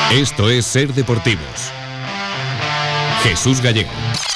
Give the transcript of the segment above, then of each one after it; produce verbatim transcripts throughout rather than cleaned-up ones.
Esto es Ser Deportivos. Jesús Gallego.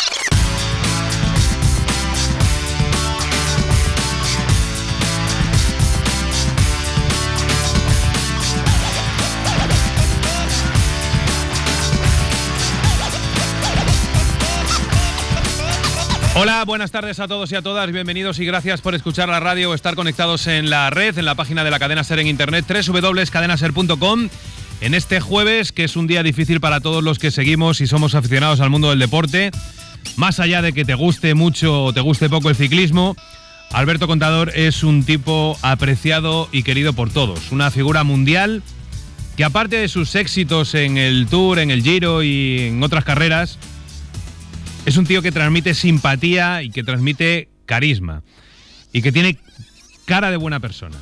Hola, buenas tardes a todos y a todas, bienvenidos y gracias por escuchar la radio o estar conectados en la red, en la página de la cadena SER en internet, doble u doble u doble u punto cadena ser punto com. En este jueves, que es un día difícil para todos los que seguimos y somos aficionados al mundo del deporte, más allá de que te guste mucho o te guste poco el ciclismo, Alberto Contador es un tipo apreciado y querido por todos, una figura mundial que, aparte de sus éxitos en el Tour, en el Giro y en otras carreras, es un tío que transmite simpatía y que transmite carisma y que tiene cara de buena persona.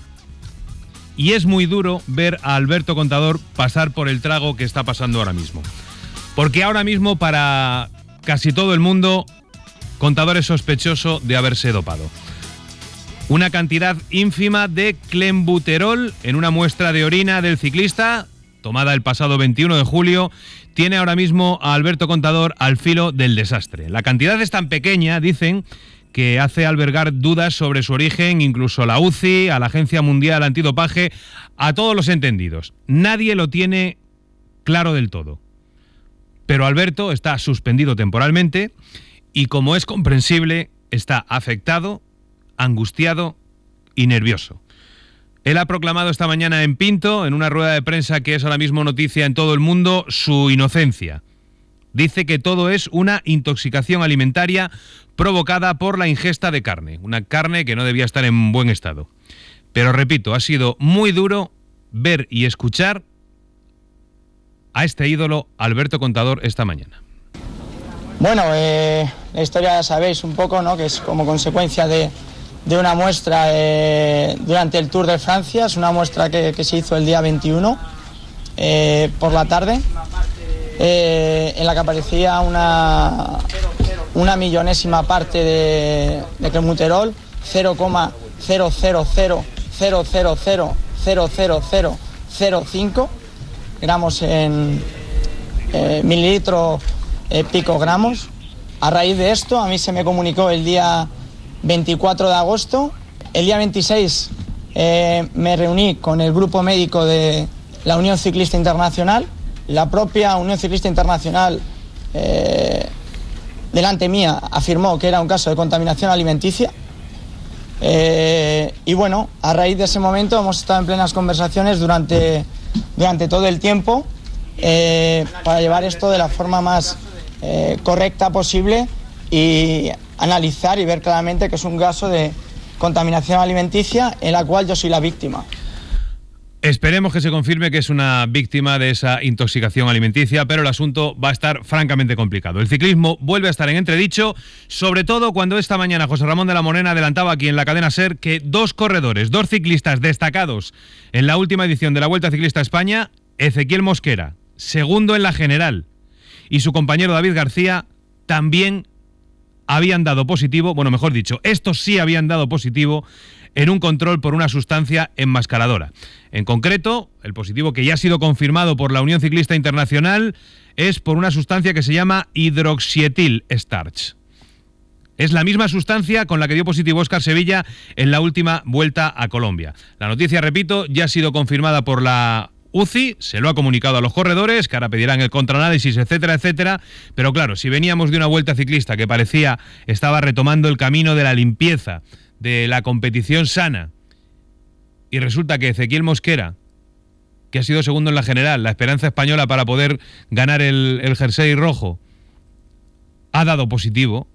Y es muy duro ver a Alberto Contador pasar por el trago que está pasando ahora mismo. Porque ahora mismo, para casi todo el mundo, Contador es sospechoso de haberse dopado. Una cantidad ínfima de clenbuterol en una muestra de orina del ciclista, tomada el pasado veintiuno de julio, tiene ahora mismo a Alberto Contador al filo del desastre. La cantidad es tan pequeña, dicen, que hace albergar dudas sobre su origen, incluso a la U C I, a la Agencia Mundial Antidopaje, a todos los entendidos. Nadie lo tiene claro del todo. Pero Alberto está suspendido temporalmente y, como es comprensible, está afectado, angustiado y nervioso. Él ha proclamado esta mañana en Pinto, en una rueda de prensa que es ahora mismo noticia en todo el mundo, su inocencia. Dice que todo es una intoxicación alimentaria provocada por la ingesta de carne, una carne que no debía estar en buen estado. Pero repito, ha sido muy duro ver y escuchar a este ídolo Alberto Contador esta mañana. Bueno, eh, la historia ya sabéis un poco, ¿no? Que es como consecuencia de, de una muestra eh, durante el Tour de Francia. Es una muestra que, que se hizo el día veintiuno eh, por la tarde. Eh, en la que aparecía una, una millonésima parte de, de clenbuterol, cero coma cero cero cero cero cero cero cero cero cero cero cinco gramos en eh, mililitros eh, picogramos. A raíz de esto, a mí se me comunicó el día veinticuatro de agosto. El día veintiséis eh, me reuní con el grupo médico de la Unión Ciclista Internacional. La propia Unión Ciclista Internacional, eh, delante mía, afirmó que era un caso de contaminación alimenticia. Eh, y bueno, a raíz de ese momento hemos estado en plenas conversaciones durante, durante todo el tiempo eh, para llevar esto de la forma más eh, correcta posible y analizar y ver claramente que es un caso de contaminación alimenticia en la cual yo soy la víctima. Esperemos que se confirme que es una víctima de esa intoxicación alimenticia, pero el asunto va a estar francamente complicado. El ciclismo vuelve a estar en entredicho, sobre todo cuando esta mañana José Ramón de la Morena adelantaba aquí en la cadena SER que dos corredores, dos ciclistas destacados en la última edición de la Vuelta Ciclista a España, Ezequiel Mosquera, segundo en la general, y su compañero David García, también habían dado positivo, bueno, mejor dicho, estos sí habían dado positivo en un control por una sustancia enmascaradora. En concreto, el positivo que ya ha sido confirmado por la Unión Ciclista Internacional es por una sustancia que se llama hidroxietil starch. Es la misma sustancia con la que dio positivo Óscar Sevilla en la última Vuelta a Colombia. La noticia, repito, ya ha sido confirmada por la U C I, se lo ha comunicado a los corredores, que ahora pedirán el contraanálisis, etcétera, etcétera. Pero claro, si veníamos de una Vuelta Ciclista que parecía estaba retomando el camino de la limpieza, de la competición sana, y resulta que Ezequiel Mosquera, que ha sido segundo en la general, la esperanza española para poder ganar el, el jersey rojo, ha dado positivo,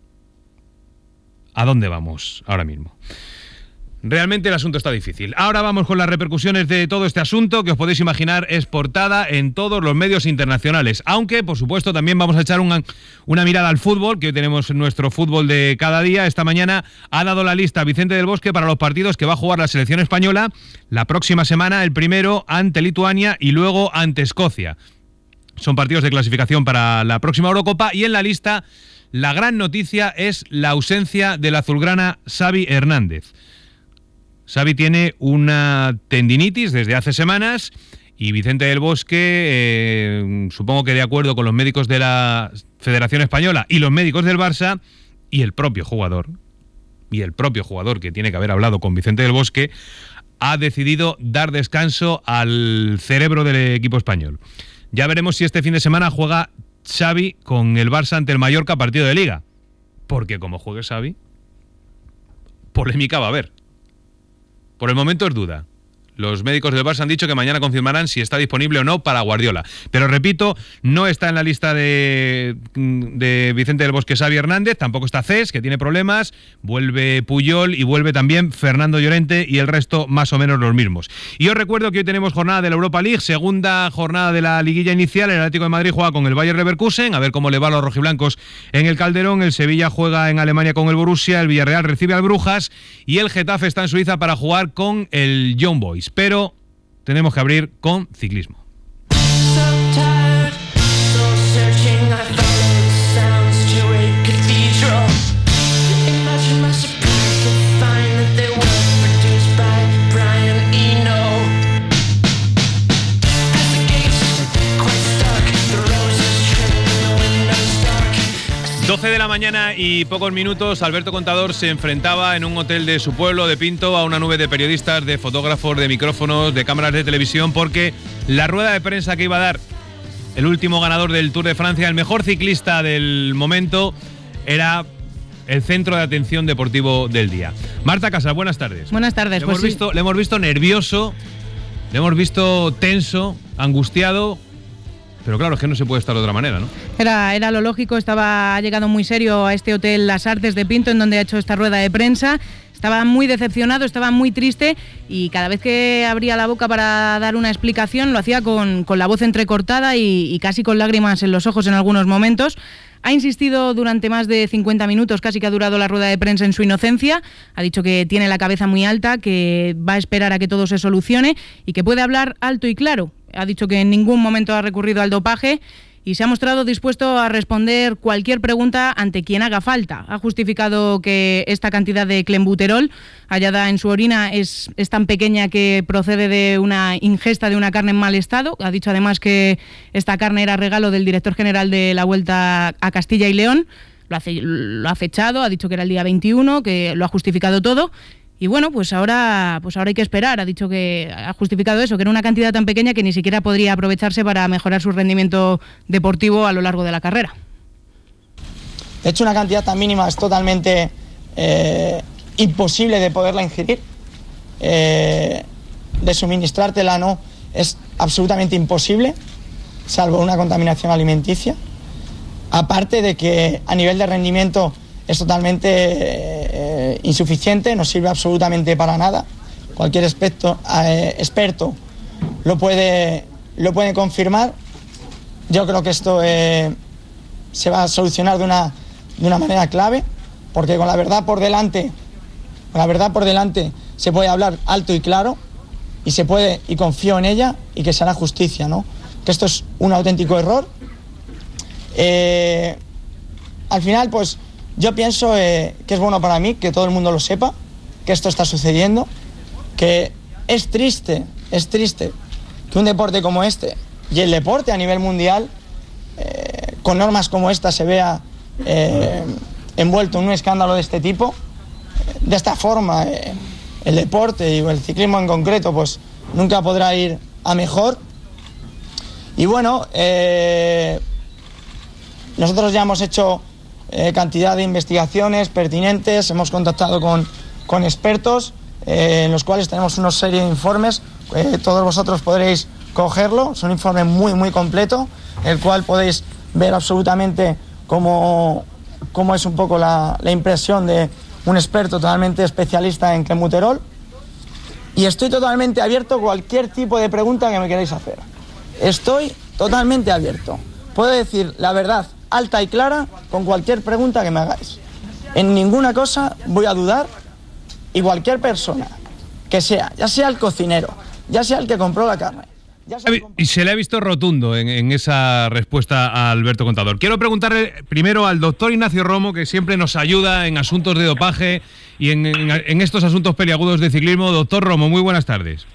¿a dónde vamos ahora mismo? Realmente el asunto está difícil. Ahora vamos con las repercusiones de todo este asunto, que os podéis imaginar es portada en todos los medios internacionales. Aunque, por supuesto, también vamos a echar una, una mirada al fútbol, que hoy tenemos nuestro fútbol de cada día. Esta mañana ha dado la lista Vicente del Bosque para los partidos que va a jugar la selección española la próxima semana, el primero ante Lituania y luego ante Escocia. Son partidos de clasificación para la próxima Eurocopa, y en la lista la gran noticia es la ausencia del azulgrana Xavi Hernández. Xavi tiene una tendinitis desde hace semanas y Vicente del Bosque, eh, supongo que de acuerdo con los médicos de la Federación Española y los médicos del Barça y el propio jugador, y el propio jugador que tiene que haber hablado con Vicente del Bosque, ha decidido dar descanso al cerebro del equipo español. Ya veremos si este fin de semana juega Xavi con el Barça ante el Mallorca, partido de Liga. Porque como juegue Xavi, polémica va a haber. Por el momento es duda. Los médicos del Barça han dicho que mañana confirmarán si está disponible o no para Guardiola. Pero repito, no está en la lista de, de Vicente del Bosque Xavi Hernández, tampoco está Cés, que tiene problemas, vuelve Puyol y vuelve también Fernando Llorente y el resto más o menos los mismos. Y os recuerdo que hoy tenemos jornada de la Europa League, segunda jornada de la liguilla inicial. El Atlético de Madrid juega con el Bayer Leverkusen, a ver cómo le va a los rojiblancos en el Calderón. El Sevilla juega en Alemania con el Borussia, el Villarreal recibe al Brujas y el Getafe está en Suiza para jugar con el Young Boys. Pero tenemos que abrir con ciclismo. doce de la mañana y pocos minutos, Alberto Contador se enfrentaba en un hotel de su pueblo, de Pinto, a una nube de periodistas, de fotógrafos, de micrófonos, de cámaras de televisión, porque la rueda de prensa que iba a dar el último ganador del Tour de Francia, el mejor ciclista del momento, era el centro de atención deportivo del día. Marta Casas, buenas tardes. Buenas tardes. Le, pues hemos, sí. visto, le hemos visto nervioso, le hemos visto tenso, angustiado. Pero claro, es que no se puede estar de otra manera, ¿no? Era, era lo lógico, estaba llegado muy serio a este hotel Las Artes de Pinto, en donde ha hecho esta rueda de prensa. Estaba muy decepcionado, estaba muy triste y cada vez que abría la boca para dar una explicación lo hacía con, con la voz entrecortada y, y casi con lágrimas en los ojos en algunos momentos. Ha insistido durante más de cincuenta minutos, casi que ha durado la rueda de prensa, en su inocencia. Ha dicho que tiene la cabeza muy alta, que va a esperar a que todo se solucione y que puede hablar alto y claro. Ha dicho que en ningún momento ha recurrido al dopaje y se ha mostrado dispuesto a responder cualquier pregunta ante quien haga falta. Ha justificado que esta cantidad de clenbuterol hallada en su orina es, es tan pequeña que procede de una ingesta de una carne en mal estado. Ha dicho además que esta carne era regalo del director general de la Vuelta a Castilla y León. Lo ha, lo ha fechado, ha dicho que era el día veintiuno, que lo ha justificado todo. Y bueno, pues ahora, pues ahora hay que esperar. Ha dicho que ha justificado eso, que era una cantidad tan pequeña que ni siquiera podría aprovecharse para mejorar su rendimiento deportivo a lo largo de la carrera. De hecho, una cantidad tan mínima es totalmente eh, imposible de poderla ingerir. Eh, de suministrártela no, es absolutamente imposible, salvo una contaminación alimenticia. Aparte de que a nivel de rendimiento es totalmente eh, insuficiente, no sirve absolutamente para nada. Cualquier experto, eh, experto lo puede, lo puede confirmar. Yo creo que esto eh, se va a solucionar de una, de una manera clave, porque con la verdad por delante, con la verdad por delante se puede hablar alto y claro, y se puede, y confío en ella, y que se hará justicia, ¿no? Que esto es un auténtico error. Eh, al final, pues yo pienso eh, que es bueno para mí que todo el mundo lo sepa, que esto está sucediendo, que es triste, es triste que un deporte como este, y el deporte a nivel mundial, eh, con normas como esta se vea eh, envuelto en un escándalo de este tipo. De esta forma, eh, el deporte y el ciclismo en concreto, pues nunca podrá ir a mejor. Y bueno, eh, nosotros ya hemos hecho Eh, cantidad de investigaciones pertinentes, hemos contactado con, con expertos eh, en los cuales tenemos una serie de informes, eh, todos vosotros podréis cogerlo, es un informe muy muy completo, el cual podéis ver absolutamente cómo, cómo es un poco la, la impresión de un experto totalmente especialista en clenbuterol, y estoy totalmente abierto a cualquier tipo de pregunta que me queráis hacer. Estoy totalmente abierto, puedo decir la verdad alta y clara con cualquier pregunta que me hagáis. En ninguna cosa voy a dudar, y cualquier persona que sea, ya sea el cocinero, ya sea el que compró la carne. Ya sea compró... Y se le ha visto rotundo en, en esa respuesta a Alberto Contador. Quiero preguntarle primero al doctor Ignacio Romo, que siempre nos ayuda en asuntos de dopaje y en, en, en estos asuntos peliagudos de ciclismo. Doctor Romo, muy buenas tardes.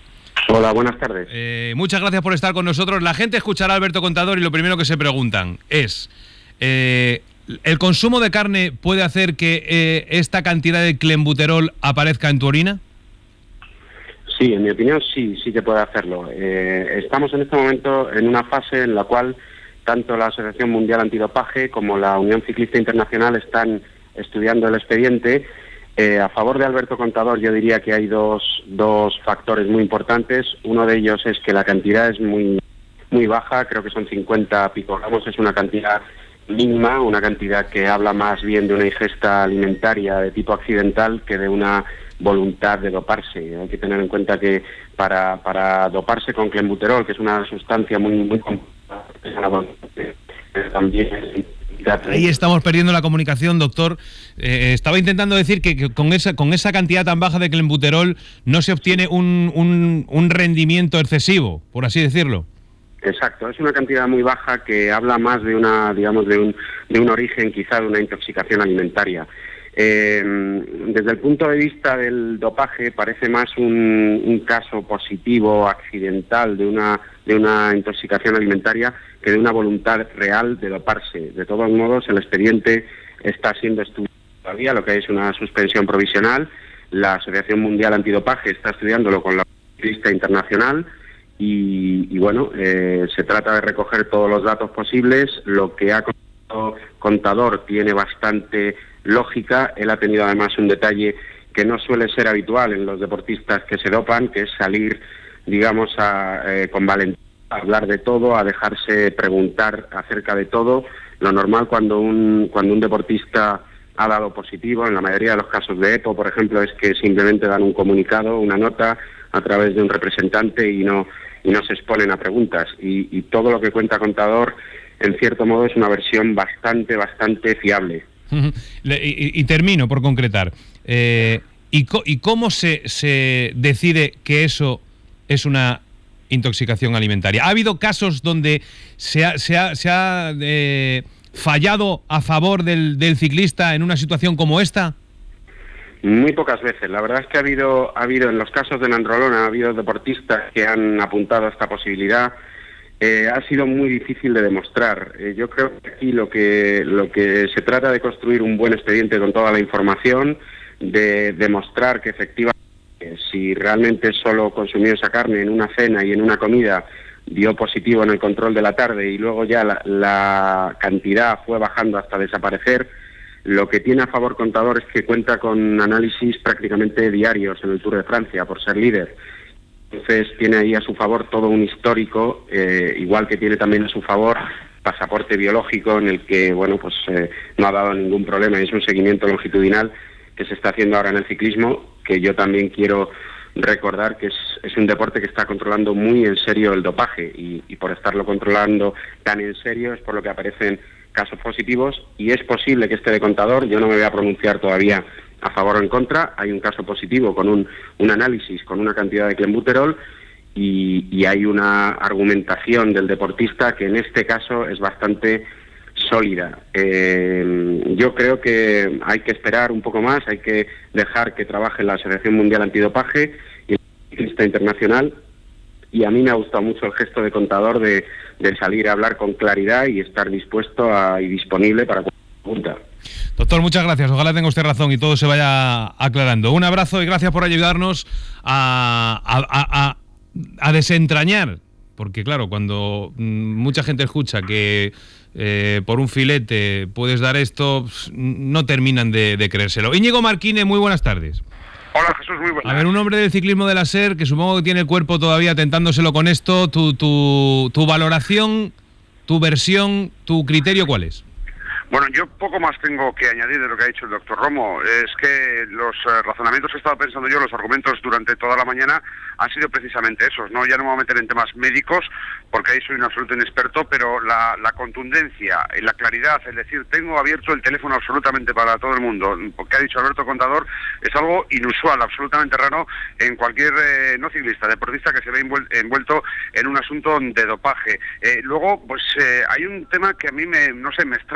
Hola, buenas tardes. Eh, muchas gracias por estar con nosotros. La gente escuchará a Alberto Contador y lo primero que se preguntan es, eh, ¿el consumo de carne puede hacer que eh, esta cantidad de clenbuterol aparezca en tu orina? Sí, en mi opinión sí, sí que puede hacerlo. Eh, estamos en este momento en una fase en la cual tanto la Asociación Mundial Antidopaje como la Unión Ciclista Internacional están estudiando el expediente. Eh, a favor de Alberto Contador yo diría que hay dos, dos factores muy importantes. Uno de ellos es que la cantidad es muy, muy baja, creo que son cincuenta picogramos, es una cantidad mínima, una cantidad que habla más bien de una ingesta alimentaria de tipo accidental que de una voluntad de doparse. Hay que tener en cuenta que para, para doparse con clenbuterol, que es una sustancia muy muy también. Ahí estamos perdiendo la comunicación, doctor. Eh, estaba intentando decir que, que con esa con esa cantidad tan baja de clenbuterol no se obtiene un, un, un rendimiento excesivo, por así decirlo. Exacto, es una cantidad muy baja que habla más de una, digamos, de un, de un origen quizá de una intoxicación alimentaria. Eh, desde el punto de vista del dopaje parece más un, un caso positivo, accidental, de una, de una intoxicación alimentaria que de una voluntad real de doparse. De todos modos, el expediente está siendo estudiado todavía, lo que es una suspensión provisional. La Asociación Mundial Antidopaje está estudiándolo con la Ciclista Internacional y, y bueno, eh, se trata de recoger todos los datos posibles. Lo que ha contado Contador tiene bastante lógica. Él ha tenido además un detalle que no suele ser habitual en los deportistas que se dopan, que es salir, digamos, a, eh, con valentía, a hablar de todo, a dejarse preguntar acerca de todo. Lo normal cuando un, cuando un deportista ha dado positivo, en la mayoría de los casos de EPO, por ejemplo, es que simplemente dan un comunicado, una nota, a través de un representante y no, y no se exponen a preguntas. Y, y todo lo que cuenta Contador, en cierto modo, es una versión bastante, bastante fiable. Y, y, y termino por concretar. Eh, ¿y, co ¿Y cómo se, se decide que eso es una intoxicación alimentaria? ¿Ha habido casos donde se ha, se ha, se ha eh, fallado a favor del, del ciclista en una situación como esta? Muy pocas veces. La verdad es que ha habido, ha habido en los casos de Nandrolona, ha habido deportistas que han apuntado a esta posibilidad. Eh, ha sido muy difícil de demostrar. Eh, yo creo que aquí lo que lo que se trata de construir un buen expediente con toda la información, de demostrar que efectivamente eh, si realmente solo consumió esa carne en una cena y en una comida dio positivo en el control de la tarde y luego ya la, la cantidad fue bajando hasta desaparecer. Lo que tiene a favor Contador es que cuenta con análisis prácticamente diarios en el Tour de Francia por ser líder. Entonces tiene ahí a su favor todo un histórico, eh, igual que tiene también a su favor pasaporte biológico en el que, bueno, pues eh, no ha dado ningún problema. Es un seguimiento longitudinal que se está haciendo ahora en el ciclismo, que yo también quiero recordar que es, es un deporte que está controlando muy en serio el dopaje y, y por estarlo controlando tan en serio es por lo que aparecen casos positivos y es posible que esté de Contador. Yo no me voy a pronunciar todavía a favor o en contra. Hay un caso positivo con un, un análisis con una cantidad de clenbuterol y, y hay una argumentación del deportista que en este caso es bastante sólida. Eh, yo creo que hay que esperar un poco más, hay que dejar que trabaje la Asociación Mundial Antidopaje y la Ciclista Internacional, y a mí me ha gustado mucho el gesto de Contador de, de salir a hablar con claridad y estar dispuesto a, y disponible para cualquier pregunta. Doctor, muchas gracias. Ojalá tenga usted razón y todo se vaya aclarando. Un abrazo y gracias por ayudarnos a, a, a, a desentrañar, porque claro, cuando mucha gente escucha que eh, por un filete puedes dar esto, no terminan de, de creérselo. Íñigo Marquine, muy buenas tardes. Hola Jesús, muy buenas. A ver, un hombre del ciclismo de la SER que supongo que tiene el cuerpo todavía tentándoselo con esto, tu, tu, tu valoración, tu versión, tu criterio, ¿cuál es? Bueno, yo poco más tengo que añadir de lo que ha dicho el doctor Romo. Es que los eh, razonamientos que he estado pensando yo, los argumentos durante toda la mañana, han sido precisamente esos, ¿no? Ya no me voy a meter en temas médicos, porque ahí soy un absoluto inexperto, pero la, la contundencia y la claridad, es decir, tengo abierto el teléfono absolutamente para todo el mundo, porque ha dicho Alberto Contador, es algo inusual, absolutamente raro en cualquier eh, no ciclista, deportista que se ve envuelto en un asunto de dopaje. Eh, luego, pues eh, hay un tema que a mí me, no sé, me extraña, ¿no?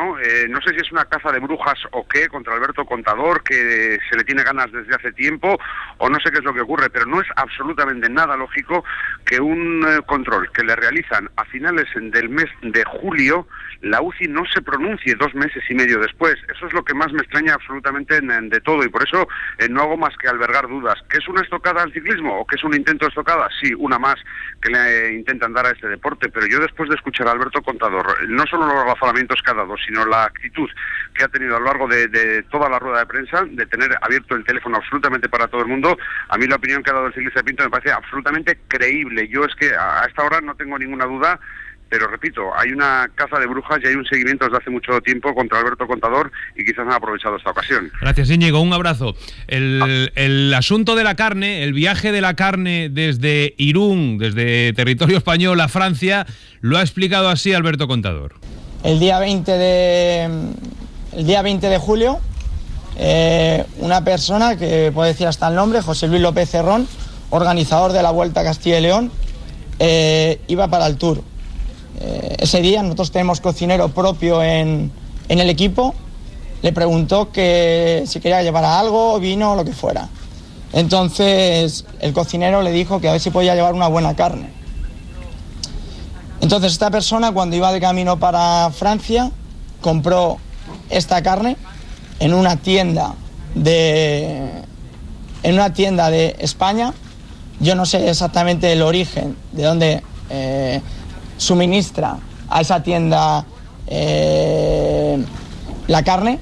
¿no? Eh, no sé si es una caza de brujas o qué contra Alberto Contador, que se le tiene ganas desde hace tiempo, o no sé qué es lo que ocurre, pero no es absolutamente nada lógico que un eh, control que le realizan a finales del mes de julio, la U C I no se pronuncie dos meses y medio después. Eso es lo que más me extraña absolutamente en, en, de todo, y por eso eh, no hago más que albergar dudas. ¿Qué es una estocada al ciclismo o qué es un intento de estocada? Sí, una más que le eh, intentan dar a este deporte, pero yo después de escuchar a Alberto Contador, no solo los razonamientos que ha dado, sino la actitud que ha tenido a lo largo de, de toda la rueda de prensa, de tener abierto el teléfono absolutamente para todo el mundo, a mí la opinión que ha dado el ciclista de Pinto me parece absolutamente creíble. Yo es que a esta hora no tengo ninguna duda, pero repito, hay una caza de brujas y hay un seguimiento desde hace mucho tiempo contra Alberto Contador y quizás han aprovechado esta ocasión. Gracias, Íñigo, un abrazo. El, el asunto de la carne, el viaje de la carne desde Irún, desde territorio español a Francia, lo ha explicado así Alberto Contador. El día veinte de, el día veinte de julio, eh, una persona, que puedo decir hasta el nombre, José Luis López Cerrón, organizador de la Vuelta a Castilla y León, eh, iba para el Tour. Eh, ese día nosotros tenemos cocinero propio en, en el equipo. Le preguntó que si quería llevar algo, vino, lo que fuera. Entonces el cocinero le dijo que a ver si podía llevar una buena carne. Entonces esta persona, cuando iba de camino para Francia, compró esta carne en una tienda de en una tienda de España. Yo no sé exactamente el origen de dónde eh, suministra a esa tienda eh, la carne.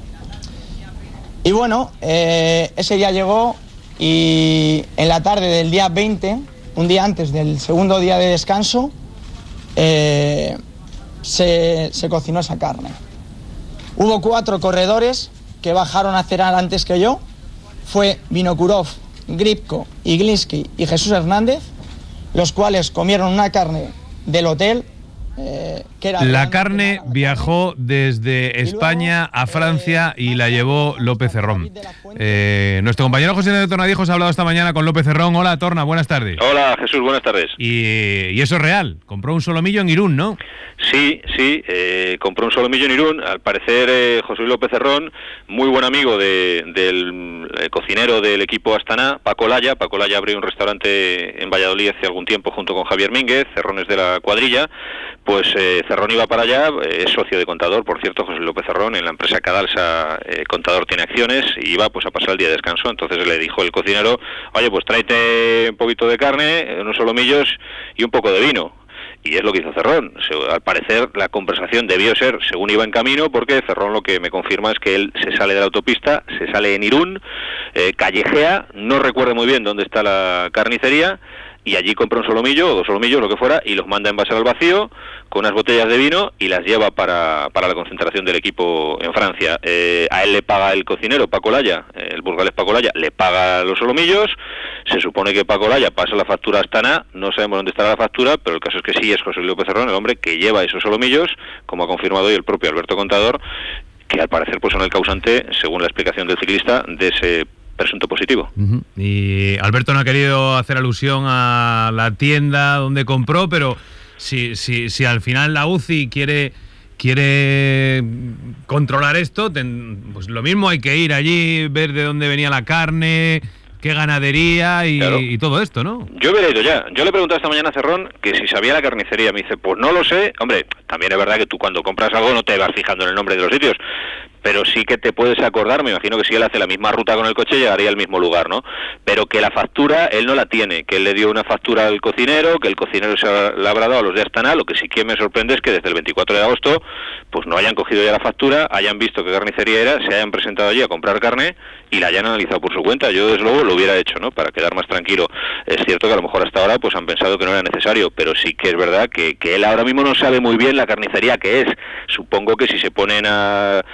Y bueno, eh, ese día llegó y en la tarde del día veinte, un día antes del segundo día de descanso, eh, se, se cocinó esa carne. Hubo cuatro corredores que bajaron a cenar antes que yo. Fue Vinokurov, Gripko, Iglinski y Jesús Hernández, los cuales comieron una carne del hotel. Eh, que era la carne viajó desde España a Francia y la llevó López Cerrón. Eh, nuestro compañero José de Tornadijos ha hablado esta mañana con López Cerrón. Hola, Torna, buenas tardes. Hola, Jesús, buenas tardes. Y, y eso es real, compró un solomillo en Irún, ¿no? Sí, sí, eh, compró un solomillo en Irún. Al parecer, eh, José Luis López Cerrón, muy buen amigo de, del eh, cocinero del equipo Astana, Paco Laya. Paco Laya abrió un restaurante en Valladolid hace algún tiempo junto con Javier Mínguez, Cerrón es de la cuadrilla. Pues eh, Cerrón iba para allá, eh, es socio de Contador, por cierto, José López Cerrón, en la empresa Cadalsa, eh, Contador tiene acciones, y iba pues a pasar el día de descanso. Entonces le dijo el cocinero, oye, pues tráete un poquito de carne, unos solomillos y un poco de vino. Y es lo que hizo Cerrón. Al parecer la conversación debió ser según iba en camino, porque Cerrón lo que me confirma es que él se sale de la autopista, se sale en Irún, eh, callejea, no recuerdo muy bien dónde está la carnicería, y allí compra un solomillo o dos solomillos, lo que fuera, y los manda a envasar al vacío con unas botellas de vino y las lleva para, para la concentración del equipo en Francia. Eh, a él le paga el cocinero, Paco Laya, el burgalés Paco Laya, le paga los solomillos. Se supone que Paco Laya pasa la factura a Astana, no sabemos dónde estará la factura, pero el caso es que sí es José Luis López Cerrón, el hombre que lleva esos solomillos, como ha confirmado hoy el propio Alberto Contador, que al parecer pues son el causante, según la explicación del ciclista, de ese presunto positivo. Uh-huh. Y Alberto no ha querido hacer alusión a la tienda donde compró, pero si, si, si al final la U C I quiere quiere controlar esto, ten, pues lo mismo hay que ir allí, ver de dónde venía la carne, qué ganadería y, claro, y todo esto, ¿no? Yo hubiera ido ya. Yo le pregunté esta mañana a Cerrón que si sabía la carnicería. Me dice, pues no lo sé. Hombre, también es verdad que tú cuando compras algo no te vas fijando en el nombre de los sitios, pero sí que te puedes acordar, me imagino que si él hace la misma ruta con el coche llegaría al mismo lugar, ¿no? Pero que la factura él no la tiene, que él le dio una factura al cocinero, que el cocinero se la habrá dado a los de Astana. Lo que sí que me sorprende es que desde el veinticuatro de agosto pues no hayan cogido ya la factura, hayan visto qué carnicería era, se hayan presentado allí a comprar carne y la hayan analizado por su cuenta. Yo desde luego lo hubiera hecho, ¿no? Para quedar más tranquilo. Es cierto que a lo mejor hasta ahora pues han pensado que no era necesario, pero sí que es verdad que, que él ahora mismo no sabe muy bien la carnicería que es. Supongo que si se ponen a, a revisar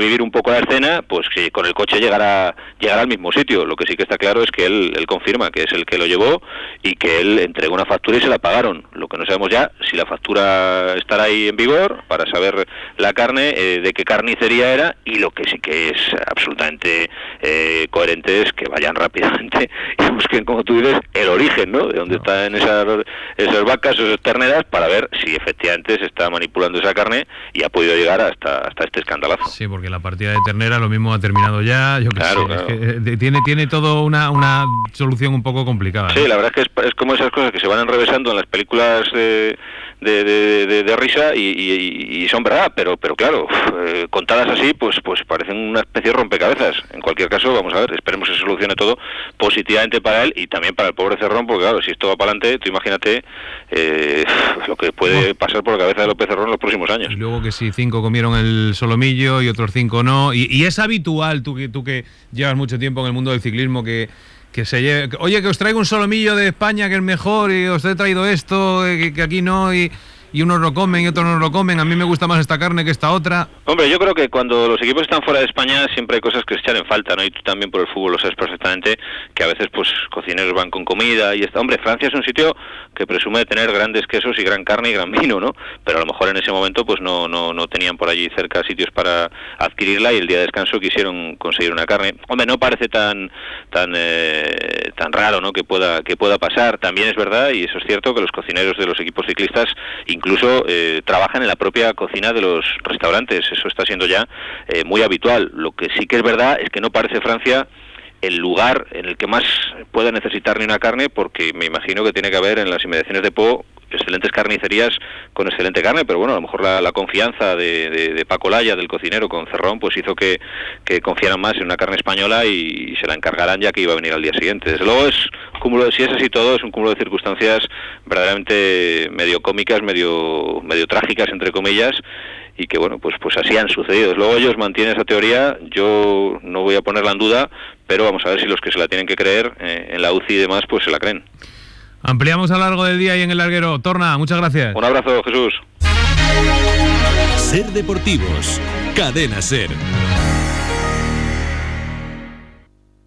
revivir un poco la escena, pues que con el coche llegará, llegará al mismo sitio. Lo que sí que está claro es que él, él confirma que es el que lo llevó y que él entregó una factura y se la pagaron. Lo que no sabemos ya si la factura estará ahí en vigor para saber la carne, eh, de qué carnicería era, y lo que sí que es absolutamente eh, coherente es que vayan rápidamente y busquen, como tú dices, el origen, ¿no? De dónde están esas, esas vacas, esas terneras, para ver si efectivamente se está manipulando esa carne y ha podido llegar hasta, hasta este escandalazo. Sí, porque la partida de ternera lo mismo ha terminado ya, yo qué claro, sé, claro. Es que tiene, tiene todo una, una solución un poco complicada, ¿no? Sí, la verdad es que es, es como esas cosas que se van enrevesando en las películas de, de, de, de, de risa y, y, y son verdad, pero pero claro, eh, contadas así, pues pues parecen una especie de rompecabezas. En cualquier caso, vamos a ver, esperemos que se solucione todo positivamente para él y también para el pobre Cerrón, porque claro, si esto va para adelante, tú imagínate eh, lo que puede pasar por la cabeza de López Cerrón en los próximos años. Y luego que si cinco comieron el solomillo y otros cinco no, y, y es habitual, tú que, tú que llevas mucho tiempo en el mundo del ciclismo, que que se lleve, que, oye, que os traigo un solomillo de España que es mejor y os he traído esto, que, que aquí no, y, y unos lo comen y otros no lo comen, a mí me gusta más esta carne que esta otra. Hombre, yo creo que cuando los equipos están fuera de España siempre hay cosas que se echan en falta, ¿no? Y tú también por el fútbol lo sabes perfectamente, que a veces pues cocineros van con comida y está. Hombre, Francia es un sitio que presume de tener grandes quesos y gran carne y gran vino, ¿no? Pero a lo mejor en ese momento pues no no no tenían por allí cerca sitios para adquirirla y el día de descanso quisieron conseguir una carne. Hombre, no parece tan tan eh, tan raro, ¿no? Que pueda que pueda pasar. También es verdad, y eso es cierto, que los cocineros de los equipos ciclistas incluso eh, trabajan en la propia cocina de los restaurantes. Eso está siendo ya eh, muy habitual. Lo que sí que es verdad es que no parece Francia el lugar en el que más pueda necesitar ni una carne, porque me imagino que tiene que haber en las inmediaciones de Po excelentes carnicerías con excelente carne, pero bueno, a lo mejor la, la confianza de, de, de Paco Laya, del cocinero, con Cerrón, pues hizo que, que confiaran más en una carne española y, y se la encargarán ya que iba a venir al día siguiente. Desde luego es cúmulo de, si es así todo, es un cúmulo de circunstancias verdaderamente medio cómicas, medio medio trágicas, entre comillas, y que bueno, pues pues así han sucedido. Luego ellos mantienen esa teoría, yo no voy a ponerla en duda, pero vamos a ver si los que se la tienen que creer eh, en la U C I y demás, pues se la creen. Ampliamos a lo largo del día y en el larguero. Torna, muchas gracias. Un abrazo, Jesús. Ser Deportivos, Cadena Ser.